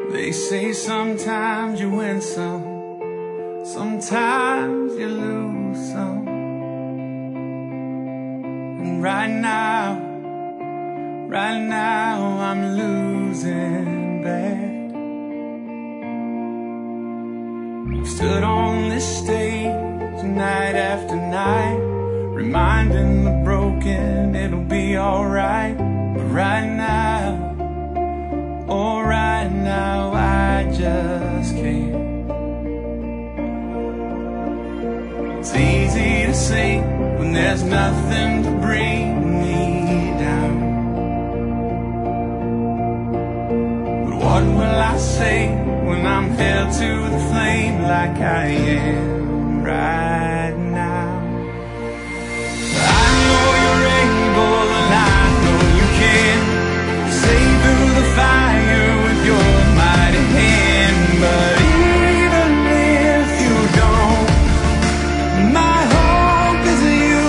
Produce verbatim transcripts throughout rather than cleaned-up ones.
They say sometimes you win some, sometimes you lose some. And right now, right now I'm losing bad. I've stood on this stage night after night, reminding the broken it'll be alright. But right now, oh right now I just can't. It's easy to say when there's nothing to bring me down, but what will I say when I'm held to the flame like I am right now? I know you're able and I know you can save through the fire with your mighty hand. But even if you don't, my hope is you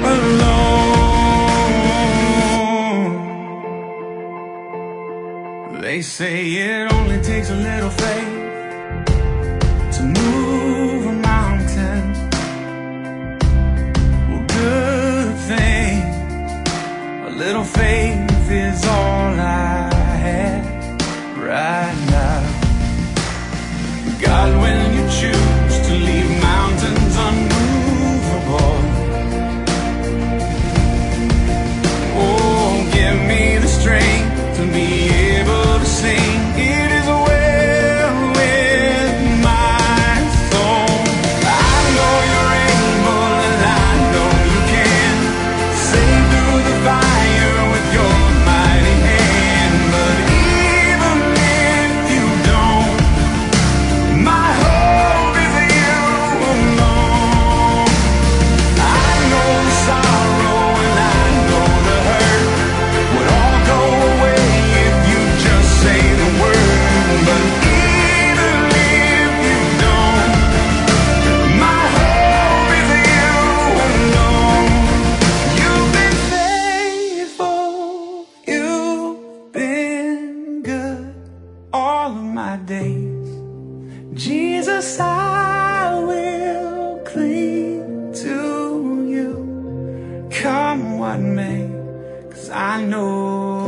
alone. They say it only takes a little faith to move a mountain. Well, good thing, a little faith is all I have right now. God, when you choose to leave mountains unmovable, oh, give me the strength to be able to sing. It is well with my soul. I know you're able and I know you can save through the fire with your mighty hand. But even if you don't, my hope is you alone. I know the sorrow and I know the hurt would all go away if you just say the word. But even if you don't, my hope is you alone. You've been faithful, you've been good all of my days. Jesus, I will cling to you, come what may, 'cause I know